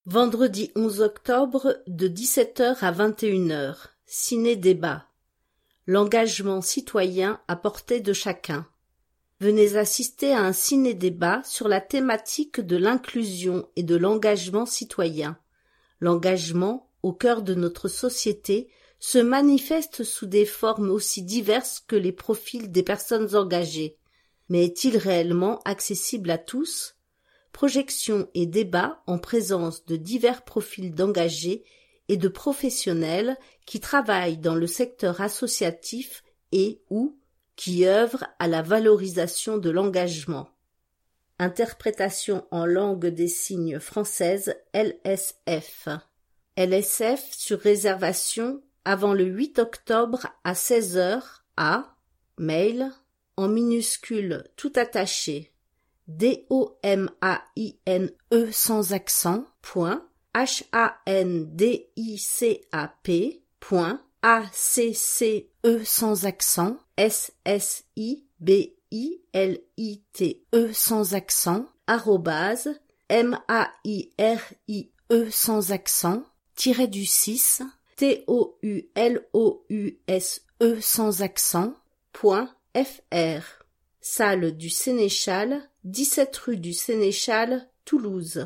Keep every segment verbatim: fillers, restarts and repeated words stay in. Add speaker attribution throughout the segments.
Speaker 1: Vendredi onze octobre de dix-sept heures à vingt et une heures. Ciné-débat. L'engagement citoyen à portée de chacun. Venez assister à un ciné-débat sur la thématique de l'inclusion et de l'engagement citoyen. L'engagement, au cœur de notre société, se manifeste sous des formes aussi diverses que les profils des personnes engagées. Mais est-il réellement accessible à tous ? Projection et débat en présence de divers profils d'engagés et de professionnels qui travaillent dans le secteur associatif et ou qui œuvrent à la valorisation de l'engagement. Interprétation en langue des signes française L S F. L S F sur réservation avant le huit octobre à seize heures à mail en minuscule tout attaché D O M A I N E sans accent, point, H A N D I C A P, point, A C C E sans accent, S S I B I L I T E sans accent, arrobase, M A I R I E sans accent, tiré du six, T O U L O U S E sans accent, point, F R. Salle du Sénéchal, dix-sept rue du Sénéchal, Toulouse.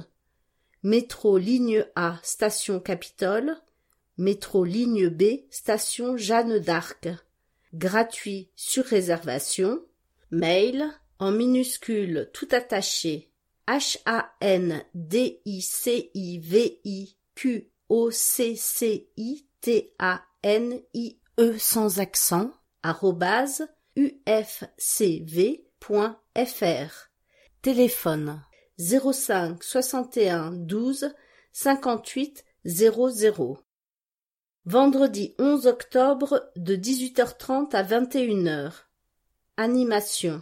Speaker 1: Métro ligne A, station Capitole. Métro ligne B, station Jeanne d'Arc. Gratuit sur réservation. Mail en minuscule tout attaché H A N D I C I V I Q O C C I T A N I E sans accent arrobase U F C V point F R. Téléphone zéro cinq soixante et un douze cinquante-huit zéro zéro. Vendredi onze octobre de dix-huit heures trente à vingt et une heures. Animation.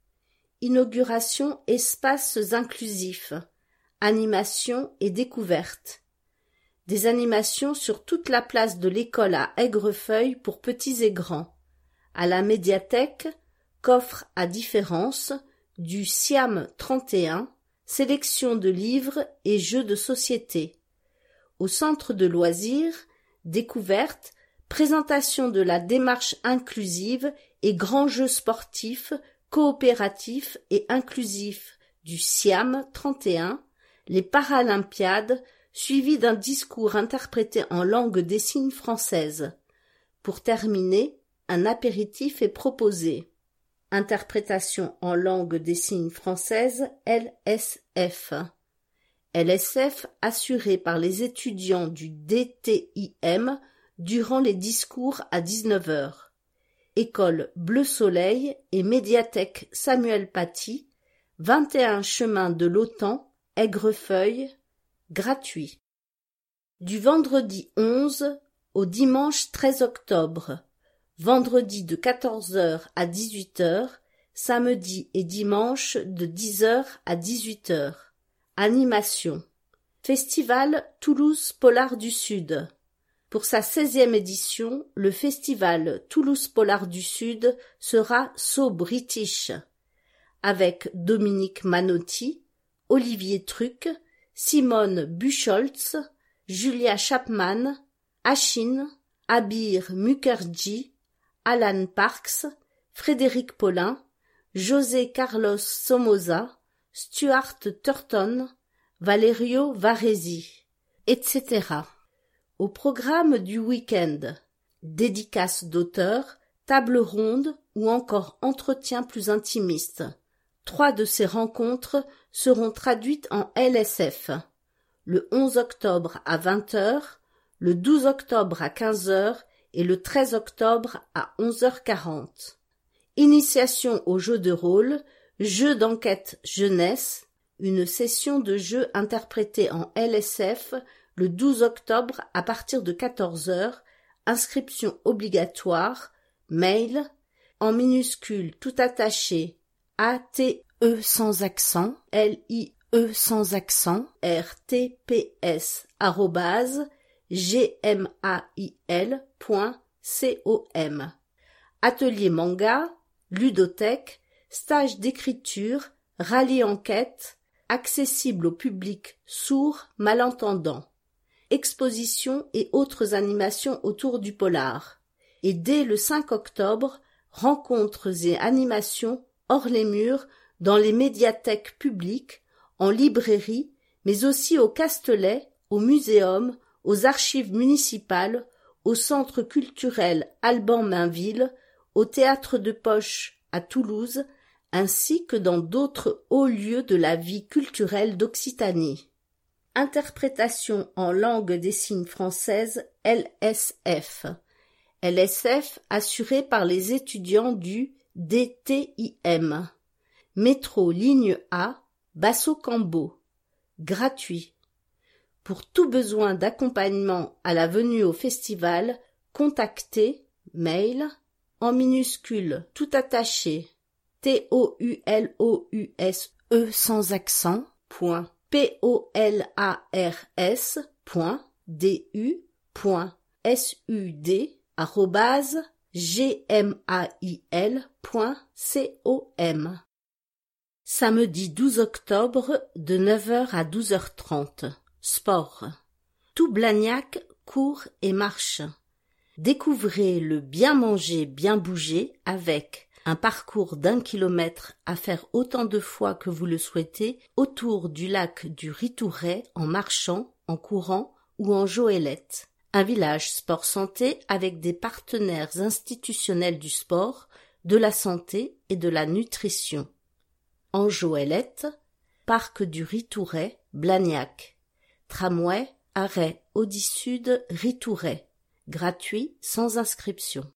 Speaker 1: Inauguration espaces inclusifs. Animation et découverte. Des animations sur toute la place de l'école à Aigrefeuille pour petits et grands. À la médiathèque, coffre à différence, du Siam trente et un, sélection de livres et jeux de société. Au centre de loisirs, découverte, présentation de la démarche inclusive et grands jeux sportifs, coopératifs et inclusifs du Siam trente et un, les Paralympiades, suivis d'un discours interprété en langue des signes française. Pour terminer, un apéritif est proposé. Interprétation en langue des signes française L S F. L S F assurée par les étudiants du D T I M durant les discours à dix-neuf heures. École Bleu Soleil et médiathèque Samuel Paty, vingt et un chemin de l'Autan, Aigrefeuille, gratuit. Du vendredi onze au dimanche treize octobre. Vendredi de quatorze heures à dix-huit heures, samedi et dimanche de dix heures à dix-huit heures. Animation. Festival Toulouse Polar du Sud. Pour sa seizième édition, le festival Toulouse Polar du Sud sera So British, avec Dominique Manotti, Olivier Truc, Simone Buchholz, Julia Chapman, Achine, Abir Mukherjee, Alan Parks, Frédéric Paulin, José Carlos Somoza, Stuart Turton, Valerio Varesi, et cetera. Au programme du week-end, dédicaces d'auteurs, table ronde ou encore entretien plus intimiste. Trois de ces rencontres seront traduites en L S F. Le onze octobre à vingt heures, le douze octobre à quinze heures et le treize octobre à onze heures quarante. Initiation au jeu de rôle, jeu d'enquête jeunesse, une session de jeu interprétée en L S F le douze octobre à partir de quatorze heures, inscription obligatoire, mail, en minuscule tout attaché, A T E sans accent, L I E sans accent, R T P S, arrobase, gmail point com. Atelier manga, ludothèque, stage d'écriture, rallye enquête, accessible au public sourd, malentendant. Expositions et autres animations autour du polar. Et dès le cinq octobre, rencontres et animations hors les murs, dans les médiathèques publiques, en librairie, mais aussi au Castelet, au Muséum, aux archives municipales, au Centre culturel Alban-Mainville, au Théâtre de Poche à Toulouse, ainsi que dans d'autres hauts lieux de la vie culturelle d'Occitanie. Interprétation en langue des signes française L S F. L S F assurée par les étudiants du D T I M. Métro ligne A, Basso-Cambo. Gratuit. Pour tout besoin d'accompagnement à la venue au festival, contactez, mail, en minuscule, tout attaché, T O U L O U S E sans accent, point, P O L A R S, point, D U, point, S U D, arrobase, G M A I L, point, C O M. Samedi douze octobre, de neuf heures à douze heures trente. Sport. Tout Blagnac court et marche. Découvrez le bien manger, bien bouger avec un parcours d'un kilomètre à faire autant de fois que vous le souhaitez autour du lac du Ritouret en marchant, en courant ou en joëlette. Un village sport-santé avec des partenaires institutionnels du sport, de la santé et de la nutrition. En joëlette, parc du Ritouret, Blagnac. Tramway, arrêt Audi-Sud, Ritouret. Gratuit, sans inscription.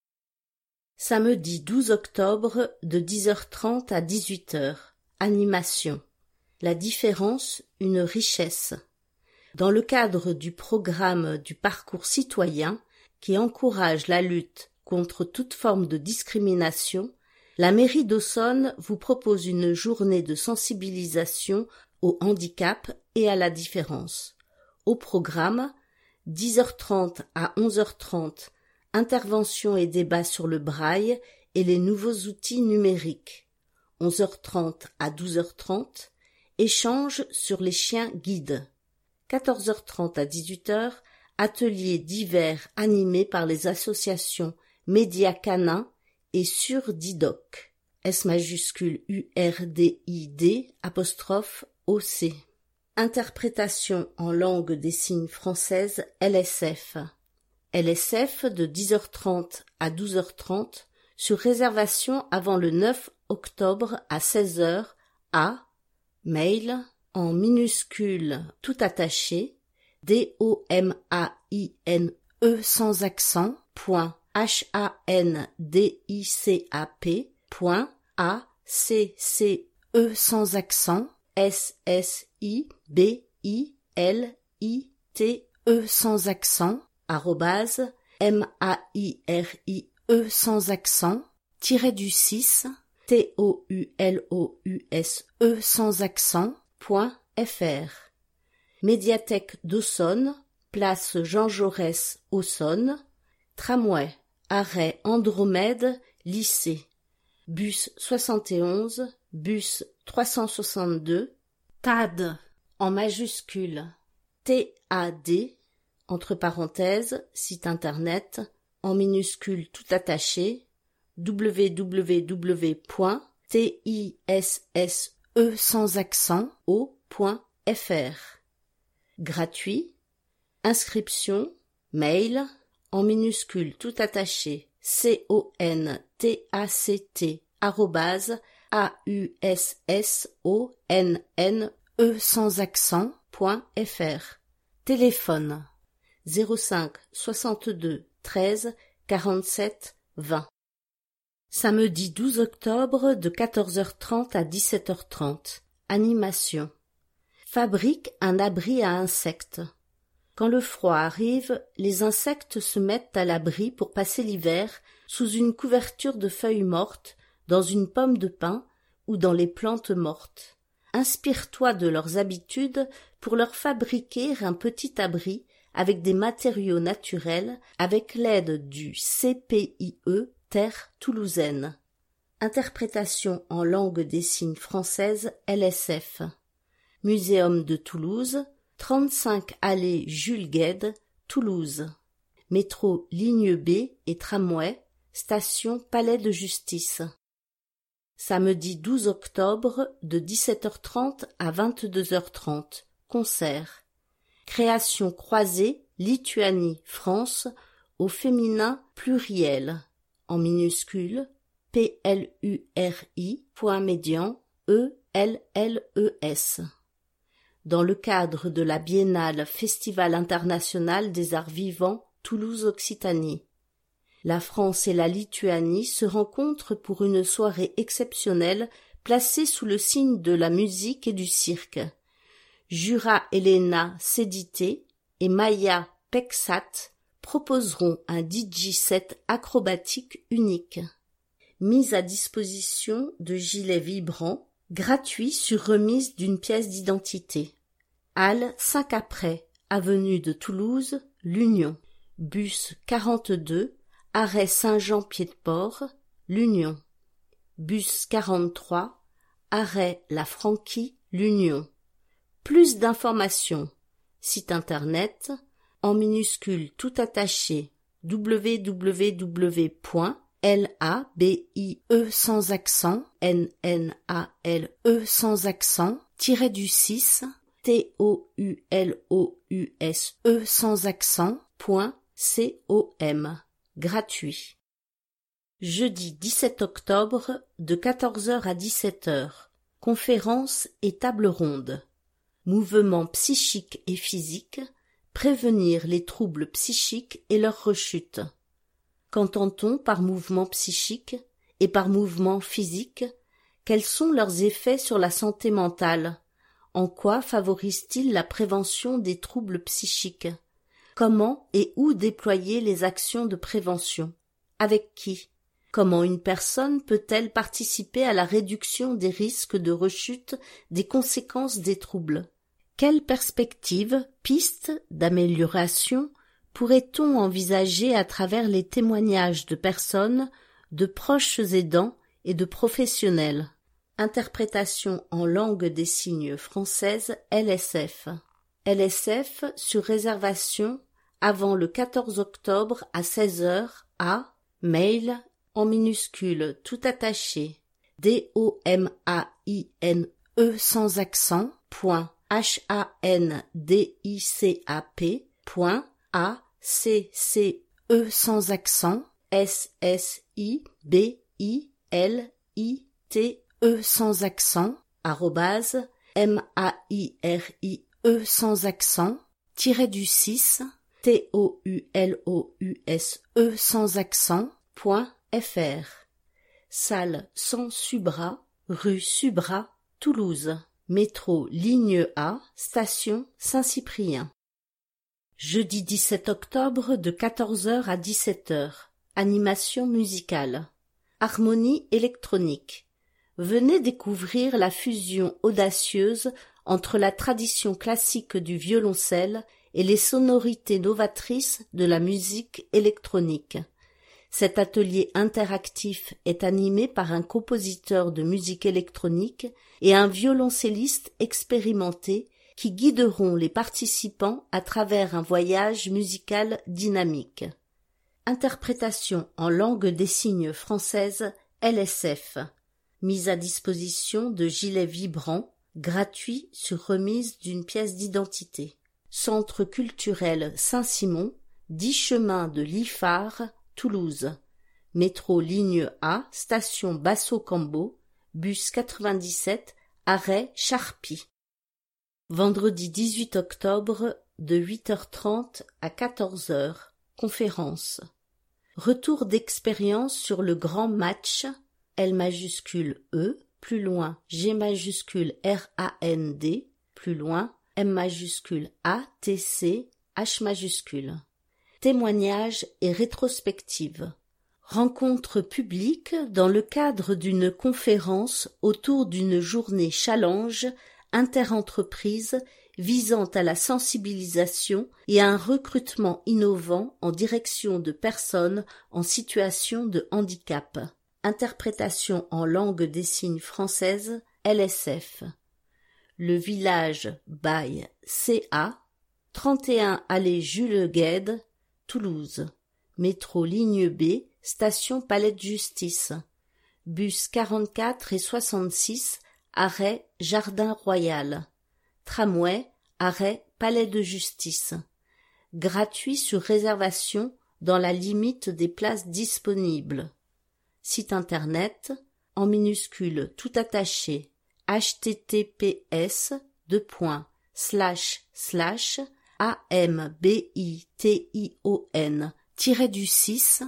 Speaker 1: Samedi douze octobre, de dix heures trente à dix-huit heures. Animation. La différence, une richesse. Dans le cadre du programme du parcours citoyen, qui encourage la lutte contre toute forme de discrimination, la mairie d'Aussonne vous propose une journée de sensibilisation au handicap et à la différence. Au programme, dix heures trente à onze heures trente, intervention et débat sur le braille et les nouveaux outils numériques. onze heures trente à douze heures trente, échange sur les chiens guides. quatorze heures trente à dix-huit heures, ateliers divers animés par les associations Média Canin et Surdidoc, S majuscule U R D I D apostrophe O C. Interprétation en langue des signes française L S F. L S F de dix heures trente à douze heures trente sur réservation avant le neuf octobre à seize heures à mail en minuscule tout attaché D O M A I N E sans accent point H A N D I C A P point A C C E sans accent S S I B I L I T E sans accent arrobase M A I R I E sans accent tiré du six T O U L O U S E sans accent point F R. Médiathèque d'Aussonne, place Jean Jaurès, Aussonne, tramway, arrêt Andromède, lycée, bus soixante et onze, bus trois cent soixante-deux, T A D, en majuscule, T A D, entre parenthèses, site internet, en minuscule tout attaché, w w w point tisse e sans accent o.fr. Gratuit. Inscription, mail, en minuscule tout attaché, c-o-n-t-a-c-t, arrobase, a-u-s-s-o-n-n-e sans accent, point fr. Téléphone, zéro cinq soixante-deux treize quarante-sept vingt. Samedi douze octobre de quatorze heures trente à dix-sept heures trente. Animation. Fabrique un abri à insectes. Quand le froid arrive, les insectes se mettent à l'abri pour passer l'hiver sous une couverture de feuilles mortes, dans une pomme de pin ou dans les plantes mortes. Inspire-toi de leurs habitudes pour leur fabriquer un petit abri avec des matériaux naturels avec l'aide du C P I E Terre toulousaine. Interprétation en langue des signes française L S F. Muséum de Toulouse, trente-cinq allée Jules Guesde, Toulouse. Métro ligne B et tramway, station Palais de Justice. Samedi douze octobre de dix-sept heures trente à vingt-deux heures trente. Concert. Création croisée Lituanie-France au féminin pluriel. En minuscule P L U R I, point médian, E L L E S. Dans le cadre de la Biennale Festival international des arts vivants Toulouse-Occitanie. La France et la Lituanie se rencontrent pour une soirée exceptionnelle placée sous le signe de la musique et du cirque. Jura Elena Sedité et Maya Peksat proposeront un D J set acrobatique unique. Mise à disposition de gilets vibrants, gratuits sur remise d'une pièce d'identité. Halle cinq après, avenue de Toulouse, l'Union. Bus quarante-deux, arrêt Saint-Jean-Pied-de-Port, l'Union. Bus quarante-trois, arrêt La Franquie, l'Union. Plus d'informations. Site internet, en minuscule tout attaché, w w w point labie sans accent, n n a l e sans accent, tiré du six, t o u l o u s e sans accent, point com. Gratuit. Jeudi dix-sept octobre de quatorze heures à dix-sept heures. Conférences et tables rondes. Mouvements psychiques et physiques, prévenir les troubles psychiques et leur rechute. Qu'entend-on par mouvement psychique et par mouvement physique? Quels sont leurs effets sur la santé mentale? En quoi favorisent-ils la prévention des troubles psychiques? Comment et où déployer les actions de prévention? Avec qui? Comment une personne peut-elle participer à la réduction des risques de rechute des conséquences des troubles? Quelles perspectives, pistes d'amélioration pourrait-on envisager à travers les témoignages de personnes, de proches aidants et de professionnels? Interprétation en langue des signes française L S F. L S F sur réservation avant le quatorze octobre à seize heures à mail en minuscule tout attaché d o m a i n e sans accent point h a n d i c a p point a c c e sans accent s s i b i l i t e sans accent arrobase m a i r i e sans accent tiré du six t o u l o u s e sans accent point f r. Salle Sans Subra, rue Subra, Toulouse. Métro ligne A, station Saint-Cyprien. Jeudi dix-sept octobre de quatorze heures à dix-sept heures. Animation musicale. Harmonie électronique. Venez découvrir la fusion audacieuse entre la tradition classique du violoncelle et les sonorités novatrices de la musique électronique. Cet atelier interactif est animé par un compositeur de musique électronique et un violoncelliste expérimenté qui guideront les participants à travers un voyage musical dynamique. Interprétation en langue des signes française L S F. Mise à disposition de gilets vibrants, gratuits sur remise d'une pièce d'identité. Centre culturel Saint-Simon, dix chemin de l'Ifard, Toulouse. Métro ligne A, station Basso-Cambo, bus quatre-vingt-dix-sept, arrêt Charpie. Vendredi dix-huit octobre, de huit heures trente à quatorze heures. Conférence. Retour d'expérience sur le grand match, L majuscule E, plus loin G majuscule R A N D, plus loin M majuscule A T C H majuscule. Témoignages et rétrospectives. Rencontre publique dans le cadre d'une conférence autour d'une journée challenge interentreprises visant à la sensibilisation et à un recrutement innovant en direction de personnes en situation de handicap. Interprétation en langue des signes française L S F. Le Village by C A, trente et un allée Jules Guesde, Toulouse. Métro ligne B, station Palais de Justice. Bus quarante-quatre et soixante-six, arrêt Jardin Royal. Tramway, arrêt Palais de Justice. Gratuit sur réservation dans la limite des places disponibles. Site internet, en minuscule tout attaché, https deux points slash slash ambition tiré du six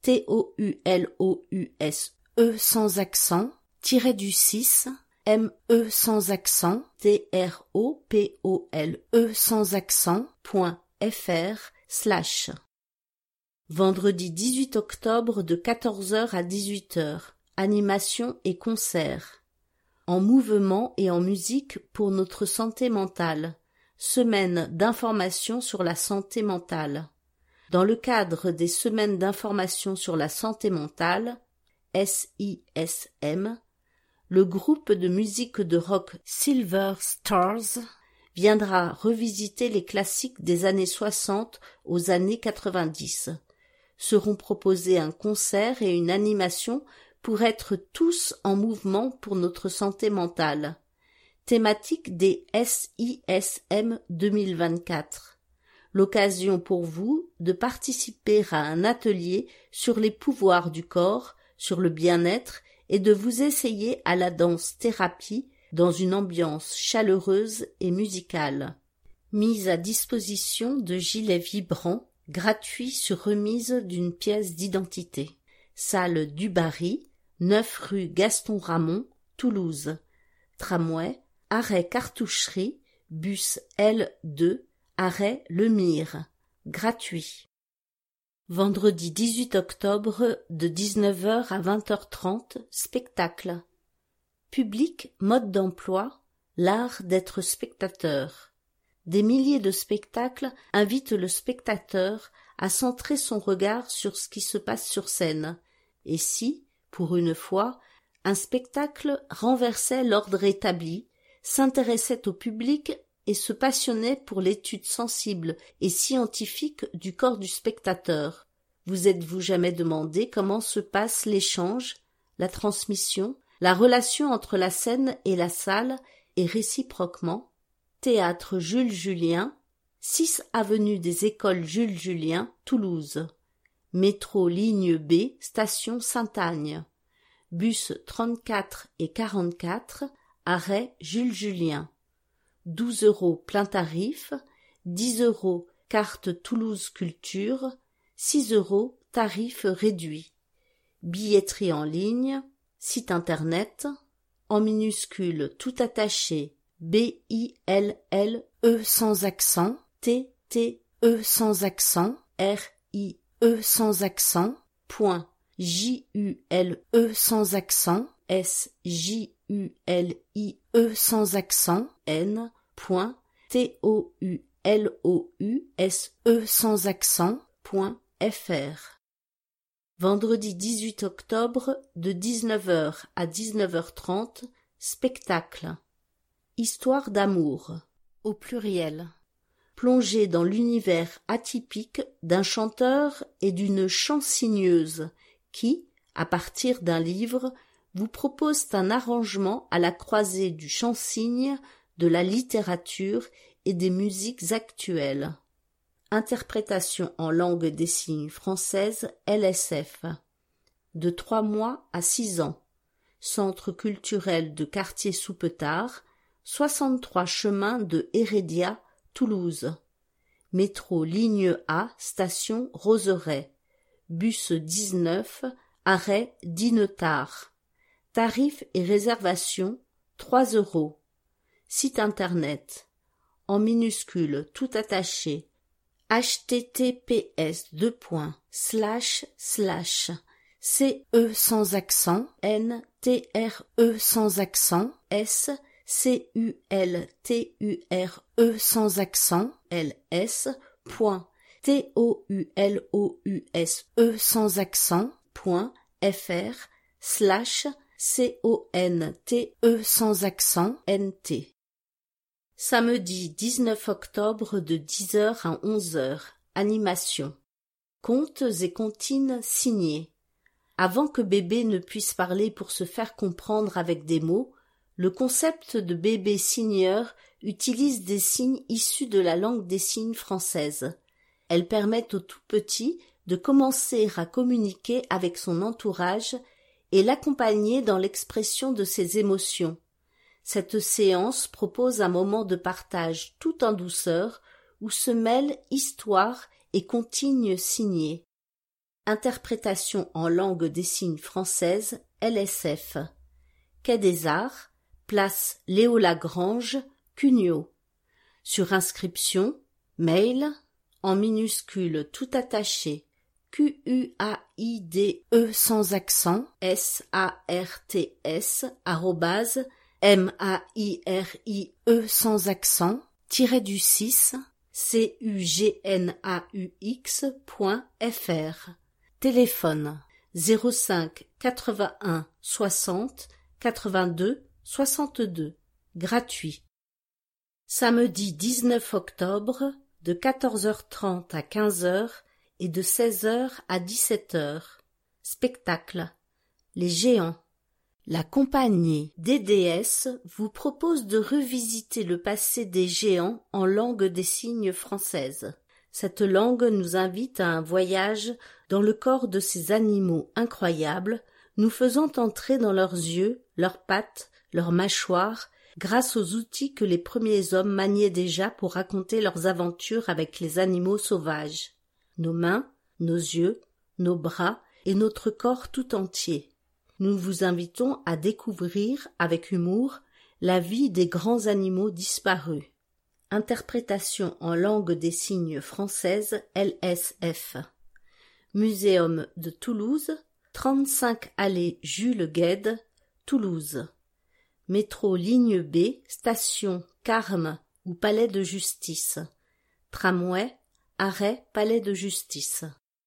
Speaker 1: toulous e sans accent tiré du six me sans accent tropole sans accent point fr slash. Vendredi dix-huit octobre de quatorze heures à dix-huit heures. Animation et concert. En mouvement et en musique pour notre santé mentale. Semaine d'information sur la santé mentale. Dans le cadre des semaines d'information sur la santé mentale, S I S M, le groupe de musique de rock Silver Stars viendra revisiter les classiques des années soixante aux années quatre-vingt-dix. Seront proposés un concert et une animation pour être tous en mouvement pour notre santé mentale. Thématique des S I S M deux mille vingt-quatre. L'occasion pour vous de participer à un atelier sur les pouvoirs du corps, sur le bien-être et de vous essayer à la danse-thérapie dans une ambiance chaleureuse et musicale. Mise à disposition de gilets vibrants, gratuits sur remise d'une pièce d'identité. Salle du Barry, neuf rue Gaston Ramon, Toulouse. Tramway, arrêt Cartoucherie, bus L deux, arrêt Le Mire. Gratuit. Vendredi dix-huit octobre de dix-neuf heures à vingt heures trente, spectacle. Public, mode d'emploi, l'art d'être spectateur. Des milliers de spectacles invitent le spectateur à centrer son regard sur ce qui se passe sur scène. Et si, pour une fois, un spectacle renversait l'ordre établi, s'intéressait au public et se passionnait pour l'étude sensible et scientifique du corps du spectateur. Vous êtes-vous jamais demandé comment se passe l'échange, la transmission, la relation entre la scène et la salle et réciproquement? Théâtre Jules Julien, six avenue des Écoles Jules Julien, Toulouse. Métro ligne B, station Sainte-Agne. Bus trente-quatre et quarante-quatre, arrêt Jules Julien. douze euros plein tarif, dix euros carte Toulouse Culture, six euros tarif réduit. Billetterie en ligne, site internet, en minuscule tout attaché, B I L L E sans accent, T T E sans accent, R I E sans accent, point J U L E sans accent, S J U L I E sans accent, N, point T O U L O U S E sans accent, point F R. Vendredi dix-huit octobre de dix-neuf heures à dix-neuf heures trente, spectacle. Histoire d'amour, au pluriel. Plongez dans l'univers atypique d'un chanteur et d'une chansigneuse qui, à partir d'un livre, vous proposent un arrangement à la croisée du chansigne, de la littérature et des musiques actuelles. Interprétation en langue des signes française L S F. De trois mois à six ans. Centre culturel de Quartier-Soupetard, soixante-trois chemin de Hérédia, Toulouse. Métro ligne A, station Roseraie. Bus dix-neuf, arrêt Dinetard. Tarifs et réservation, trois euros. Site internet. En minuscule tout attaché. https deux points slash slash ce sans accent n t r e sans accent s c u l t u r e sans accent ls point t o u l o u s e sans accent point fr slash c o n t e sans accent nt. Samedi dix-neuf octobre de dix heures à onze heures. Animation. Contes et comptines signés. Avant que bébé ne puisse parler pour se faire comprendre avec des mots, le concept de bébé signeur utilise des signes issus de la langue des signes française. Elles permettent au tout petit de commencer à communiquer avec son entourage et l'accompagner dans l'expression de ses émotions. Cette séance propose un moment de partage tout en douceur où se mêlent histoire et comptines signées. Interprétation en langue des signes française, L S F. Quai des Arts, place Léo Lagrange, Cugnot. Sur inscription, mail, en minuscule tout attaché, Q U A I D E sans accent, S A R T S, arrobase, M A I R I E sans accent, tiré du six, C U G N A U X point F R. Téléphone zéro cinq quatre-vingt-un soixante quatre-vingt-deux soixante-deux. Gratuit. Samedi dix-neuf octobre, de quatorze heures trente à quinze heures et de seize heures à dix-sept heures. Spectacle. Les géants. La compagnie D D S vous propose de revisiter le passé des géants en langue des signes française. Cette langue nous invite à un voyage dans le corps de ces animaux incroyables, nous faisant entrer dans leurs yeux, leurs pattes, leurs mâchoires, grâce aux outils que les premiers hommes maniaient déjà pour raconter leurs aventures avec les animaux sauvages. Nos mains, nos yeux, nos bras et notre corps tout entier. Nous vous invitons à découvrir, avec humour, la vie des grands animaux disparus. Interprétation en langue des signes française, L S F. Muséum de Toulouse, trente-cinq allée Jules Guesde, Toulouse. Métro ligne B, station Carme ou Palais de Justice. Tramway, arrêt Palais de Justice.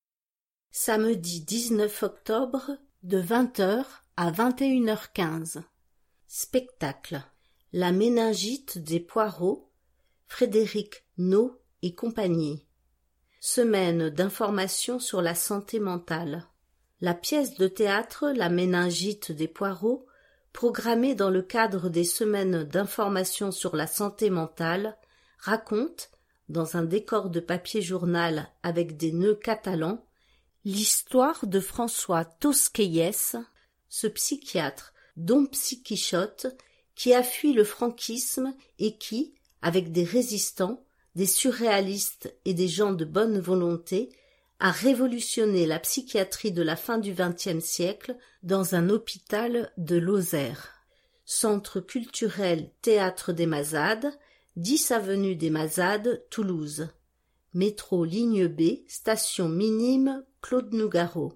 Speaker 1: Samedi dix-neuf octobre, de vingt heures à vingt et une heures quinze. Spectacle. La méningite des poireaux, Frédéric Naud et compagnie. Semaine d'information sur la santé mentale. La pièce de théâtre La méningite des poireaux, programmée dans le cadre des semaines d'information sur la santé mentale, raconte, dans un décor de papier journal avec des nœuds catalans, l'histoire de François Tosquelles, ce psychiatre Don Psychichotte qui a fui le franquisme et qui, avec des résistants, des surréalistes et des gens de bonne volonté, a révolutionné la psychiatrie de la fin du vingtième siècle dans un hôpital de Lozère. Centre culturel Théâtre des Mazades, dix avenue des Mazades, Toulouse. Métro ligne B, station minime Claude Nougaro.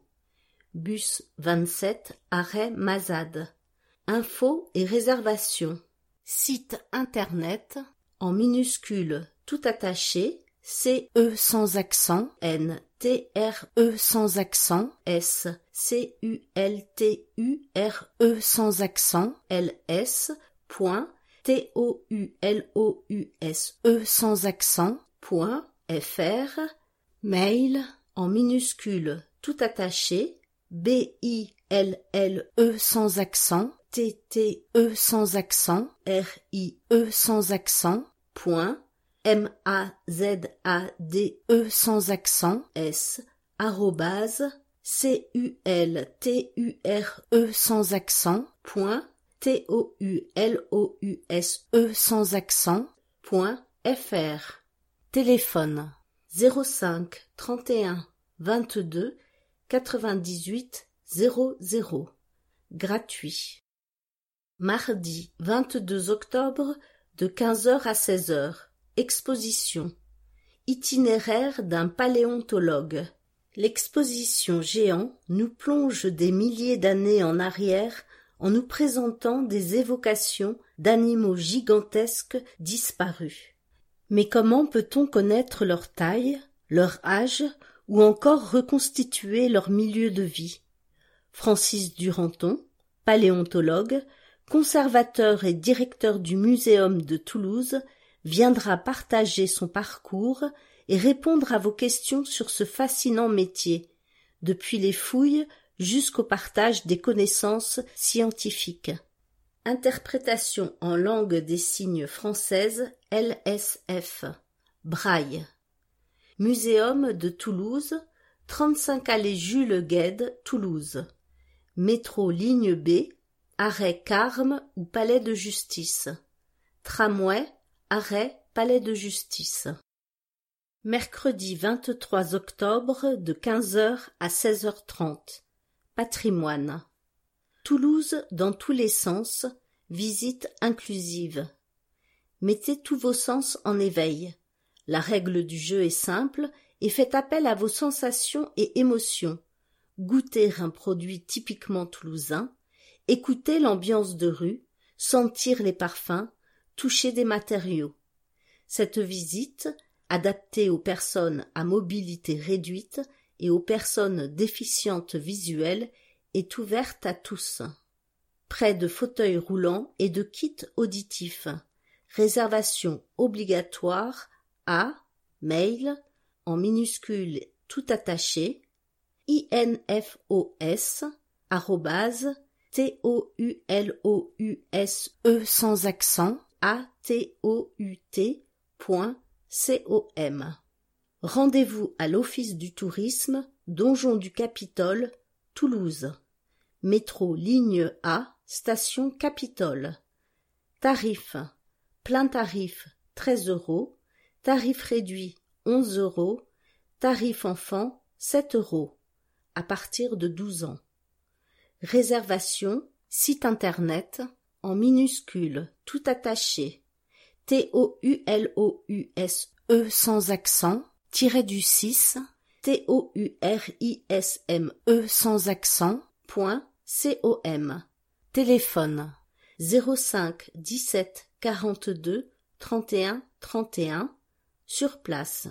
Speaker 1: Bus vingt-sept, arrêt Mazades. Infos et réservations. Site internet, en minuscule tout attaché, C E sans accent, N T R E sans accent, S C U L T U R E sans accent, L S, point, T O U L O U S E sans accent, point, F R, mail, en minuscule tout attaché, B I L L E sans accent, T T E sans accent, R I E sans accent, point, M A Z A D E sans accent, S, arrobase, C U L T U R E sans accent, point, T O U L O U S E sans accent, point, F R. Téléphone zéro cinq trente et un vingt-deux quatre-vingt-dix-huit zéro zéro. Gratuit. Mardi vingt-deux octobre de quinze heures à seize heures. Exposition. Itinéraire d'un paléontologue. L'exposition Géant nous plonge des milliers d'années en arrière en nous présentant des évocations d'animaux gigantesques disparus. Mais comment peut-on connaître leur taille, leur âge ou encore reconstituer leur milieu de vie? Francis Duranton, paléontologue, conservateur et directeur du Muséum de Toulouse, viendra partager son parcours et répondre à vos questions sur ce fascinant métier, depuis les fouilles jusqu'au partage des connaissances scientifiques. Interprétation en langue des signes française, L S F. Braille. Muséum de Toulouse, trente-cinq allée Jules Guesde, Toulouse. Métro ligne B, arrêt Carme ou Palais de Justice. Tramway, arrêt Palais de Justice. Mercredi vingt-trois octobre de quinze heures à seize heures trente. Patrimoine. Toulouse dans tous les sens, visite inclusive. Mettez tous vos sens en éveil. La règle du jeu est simple et fait appel à vos sensations et émotions. Goûter un produit typiquement toulousain, écouter l'ambiance de rue, sentir les parfums, toucher des matériaux. Cette visite, adaptée aux personnes à mobilité réduite et aux personnes déficientes visuelles, est ouverte à tous. Près de fauteuils roulants et de kits auditifs. Réservation obligatoire à mail en minuscule tout attaché infos arrobase t o u l o u s e sans accent a t o u t point com. Rendez-vous à l'Office du tourisme, Donjon du Capitole, Toulouse. Métro ligne A, station Capitole. Tarif. Plein tarif treize euros. Tarif réduit onze euros. Tarif enfant sept euros. À partir de douze ans. Réservation. Site internet en minuscule tout attaché. T O U L O U S E sans accent, tiré du six, T O U R I S M E sans accent, point com. Téléphone zéro cinq dix-sept quarante-deux trente et un trente et un, sur place.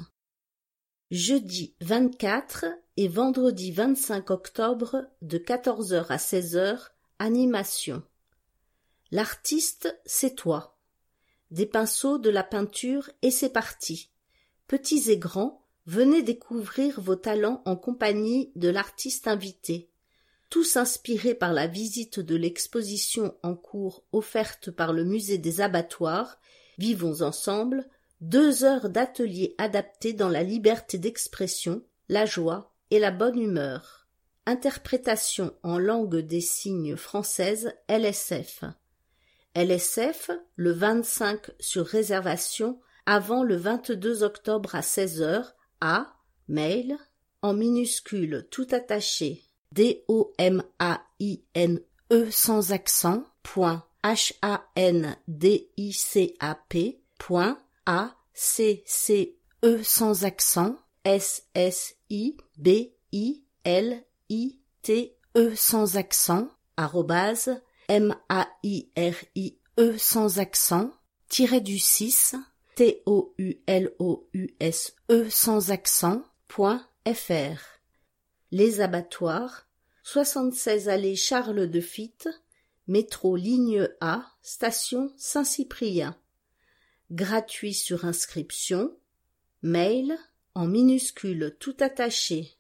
Speaker 1: Jeudi vingt-quatre et vendredi vingt-cinq octobre de quatorze heures à seize heures, animation. L'artiste, c'est toi. Des pinceaux, de la peinture et c'est parti. Petits et grands, venez découvrir vos talents en compagnie de l'artiste invité. Tous inspirés par la visite de l'exposition en cours offerte par le musée des abattoirs, vivons ensemble deux heures d'atelier adaptés dans la liberté d'expression, la joie et la bonne humeur. Interprétation en langue des signes française L S F. L S F, le vingt-cinq sur réservation avant le vingt-deux octobre à seize heures, à mail en minuscule tout attaché D O M A I N E sans accent point H A N D I C A P point A C C E sans accent S S I B I L I T E sans accent arrobase M A I R I E sans accent tiré du six T O U L O U S E sans accent point F R. Les abattoirs, soixante-seize allée Charles de Fitte, métro ligne A, station Saint-Cyprien. Gratuit sur inscription. Mail en minuscule tout attaché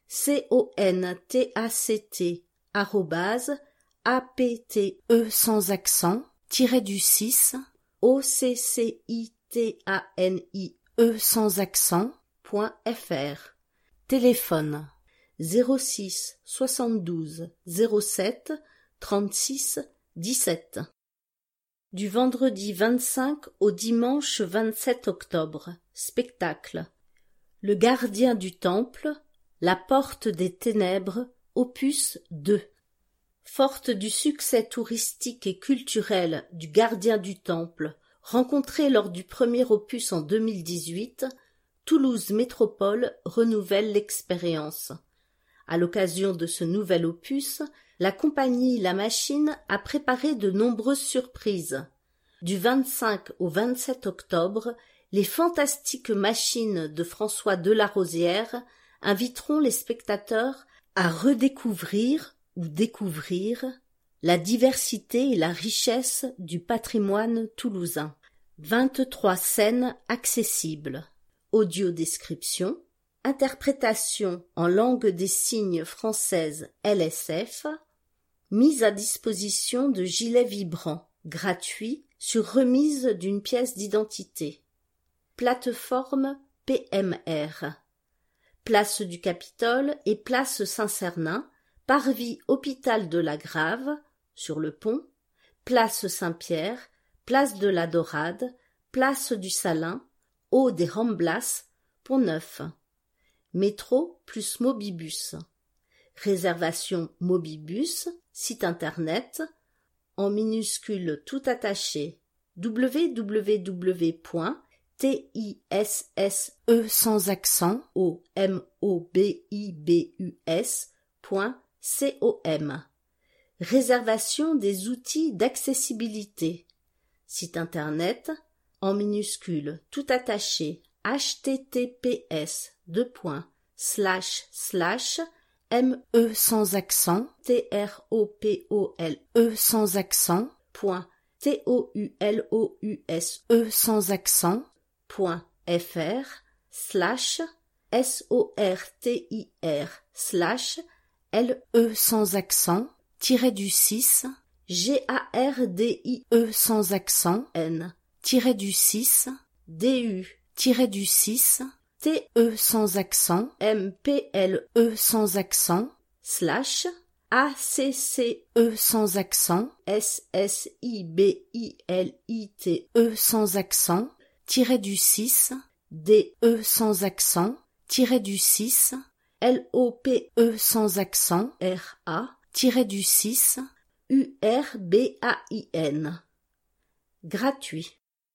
Speaker 1: contact arrobase apte sans accent tiré du six occitanie sans accent point fr. Téléphone zéro six soixante-douze zéro sept trente-six dix-sept. Du vendredi vingt-cinq au dimanche vingt-sept octobre. Spectacle. Le gardien du temple, la porte des ténèbres, opus deux. Forte du succès touristique et culturel du gardien du temple, rencontré lors du premier opus en deux mille dix-huit, Toulouse Métropole renouvelle l'expérience. À l'occasion de ce nouvel opus, la compagnie La Machine a préparé de nombreuses surprises. Du vingt-cinq au vingt-sept octobre, les fantastiques machines de François Delarosière inviteront les spectateurs à redécouvrir ou découvrir la diversité et la richesse du patrimoine toulousain. vingt-trois scènes accessibles. Audio-description. Interprétation en langue des signes française L S F. Mise à disposition de gilets vibrants, gratuits, sur remise d'une pièce d'identité. Plateforme P M R. Place du Capitole et place Saint-Cernin, parvis Hôpital de la Grave, sur le pont, place Saint-Pierre, place de la Dorade, place du Salin, haut des Ramblas, Pont-Neuf. Métro plus Mobibus. Réservation Mobibus, site internet, en minuscule tout attaché, w w w point tisse e sans accent o m o b i b u s point com. Réservation des outils d'accessibilité. Site internet, en minuscule tout attaché, https deux points slash slash me sans accent tropole e sans accent point toulous sans accent point fr slash sortir slash le sans accent tiré du six gardie sans accent n tiré du six du tiré du six te sans accent mple sans accent slash acce sans accent sibilite sans accent tiré du six de sans accent tiré du six lope sans accent ra tiré du six urbain. Gratuit.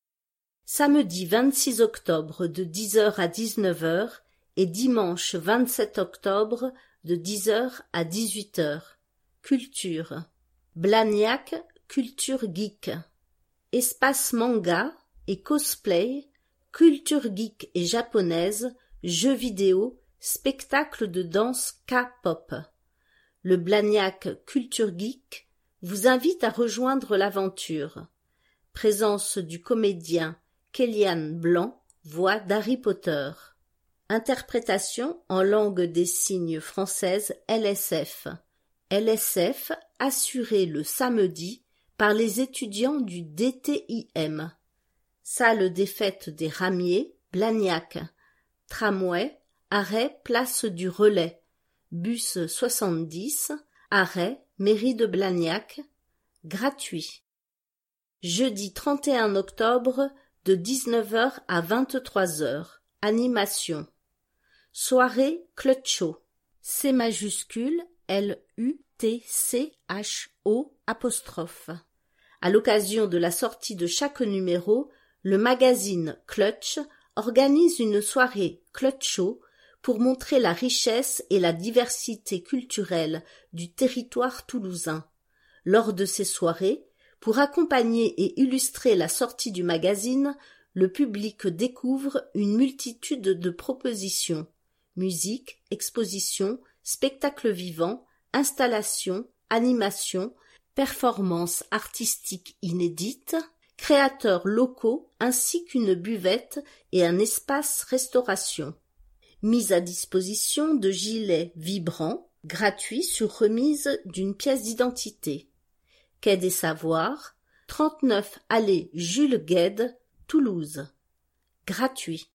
Speaker 1: Samedi vingt-six octobre de dix heures à dix-neuf heures et dimanche vingt-sept octobre de dix heures à dix-huit heures. Culture. Blagnac, culture geek. Espace manga et cosplay, culture geek et japonaise, jeux vidéo, spectacle de danse K-pop. Le Blagnac Culture Geek vous invite à rejoindre l'aventure. Présence du comédien Kélian Blanc, voix d'Harry Potter. Interprétation en langue des signes française L S F. L S F assurée le samedi par les étudiants du D T I M. Salle des fêtes des Ramiers, Blagnac. Tramway, arrêt place du Relais. Bus soixante-dix, arrêt mairie de Blagnac. Gratuit. Jeudi trente et un octobre de dix-neuf heures à vingt-trois heures. Animation. Soirée Clutcho. C majuscule L U T C H O apostrophe. À l'occasion de la sortie de chaque numéro, le magazine Clutch organise une soirée Clutcho pour montrer la richesse et la diversité culturelle du territoire toulousain. Lors de ces soirées, pour accompagner et illustrer la sortie du magazine, le public découvre une multitude de propositions. Musique, expositions, spectacles vivants, installations, animations, performances artistiques inédites, créateurs locaux ainsi qu'une buvette et un espace restauration. Mise à disposition de gilets vibrants, gratuits sur remise d'une pièce d'identité. Quai des Savoirs, trente-neuf allée Jules Guesde, Toulouse. Gratuit.